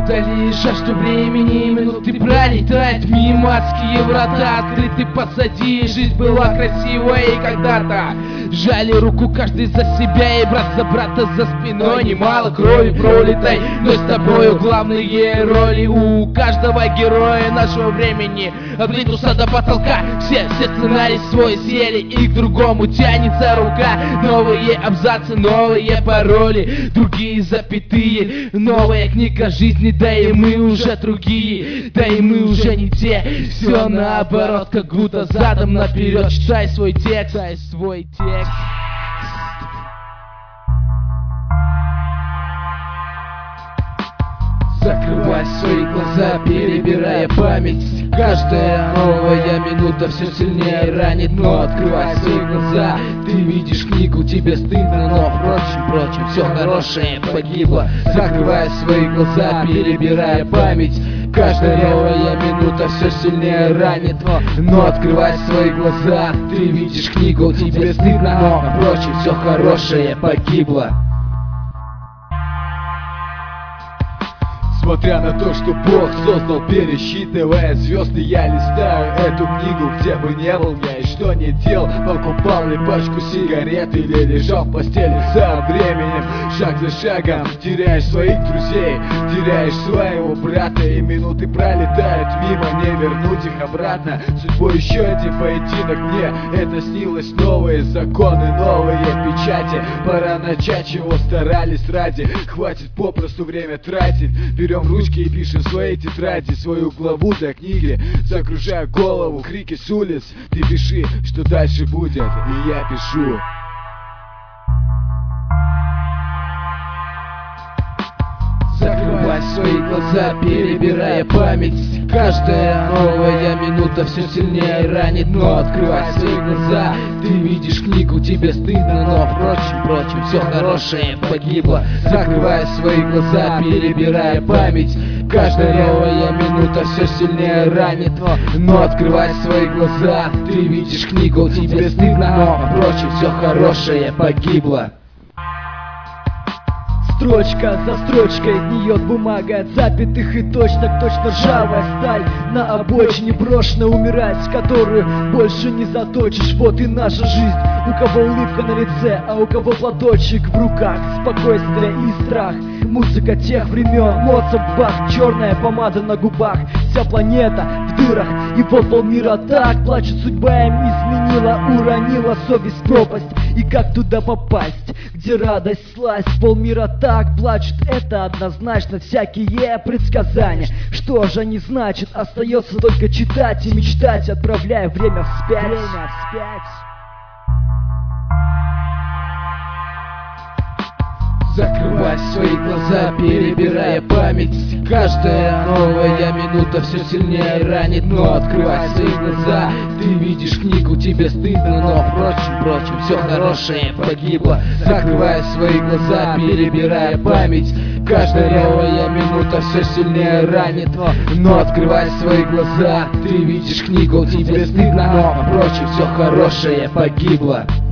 Утоли жажду времени, минуты пролетают мимо, адские врата открыты позади. Жизнь была красивой когда-то, жали руку каждый за себя и брат за брата за спиной. Немало крови пролитой, но с тобою главные роли у каждого героя нашего времени. От плинтуса до потолка все сценарий свой съели, и к другому тянется рука. Новые абзацы, новые пароли, другие запятые, новая книга жизни, да и мы уже другие, да и мы уже не те. Все наоборот, как будто задом наперед. Читай свой текст, читай свой текст. Закрывай свои глаза, перебирая память. Каждая новая минута все сильнее ранит. Но открывай свои глаза, ты видишь книгу, тебе стыдно, но впрочем, все хорошее погибло. Закрывай свои глаза, перебирая память. Каждая новая минута все сильнее ранит. Но открывай свои глаза, ты видишь книгу, тебе стыдно, но впрочем, все хорошее погибло. Смотря на то, что Бог создал, пересчитывая звезды, я листаю эту книгу, где бы не был я и что не делал. Покупал ли пачку сигарет или лежал в постели. Со временем, шаг за шагом, теряешь своих друзей, теряешь своего брата, и минуты пролетают мимо, не вернуть их обратно. Судьбой еще один поединок, мне это снилось. Новые законы, новые печати, пора начать, чего старались ради. Хватит попросту время тратить. Берем ручки и пишем свои тетради, свою главу до книги. Загружая голову, крики с улиц. Ты пиши, что дальше будет, и я пишу. Закрывай свои глаза, перебирая память. Каждая новая минута все сильнее ранит. Но открывай свои глаза, ты видишь книгу, тебе стыдно, но впрочем, все хорошее погибло. Закрывай свои глаза, перебирая память. Каждая новая минута все сильнее ранит. Но открывай свои глаза, ты видишь книгу, тебе стыдно, но впрочем, все хорошее погибло. Строчка за строчкой гниет бумага от запятых и точно ржавая сталь на обочине брошена, умирать которую больше не заточишь. Вот и наша жизнь, у кого улыбка на лице, а у кого платочек в руках. Спокойствие и страх, музыка тех времен, Моцарт, Бах, черная помада на губах. Вся планета в дырах, и вот полмира так плачет. Судьба им изменила, уронила совесть в пропасть. И как туда попасть, где радость сласть? Полмира так плачут, это однозначно всякие предсказания. Что же они значат? Остается только читать и мечтать, отправляя время вспять. Закрывай свои глаза, перебирая память. Каждая новая минута все сильнее ранит. Но открывай свои глаза, ты видишь книгу, тебе стыдно, но впрочем, все хорошее погибло. Закрывай свои глаза, перебирая память. Каждая новая минута все сильнее ранит. Но открывай свои глаза, ты видишь книгу, тебе стыдно, но впрочем, все хорошее погибло.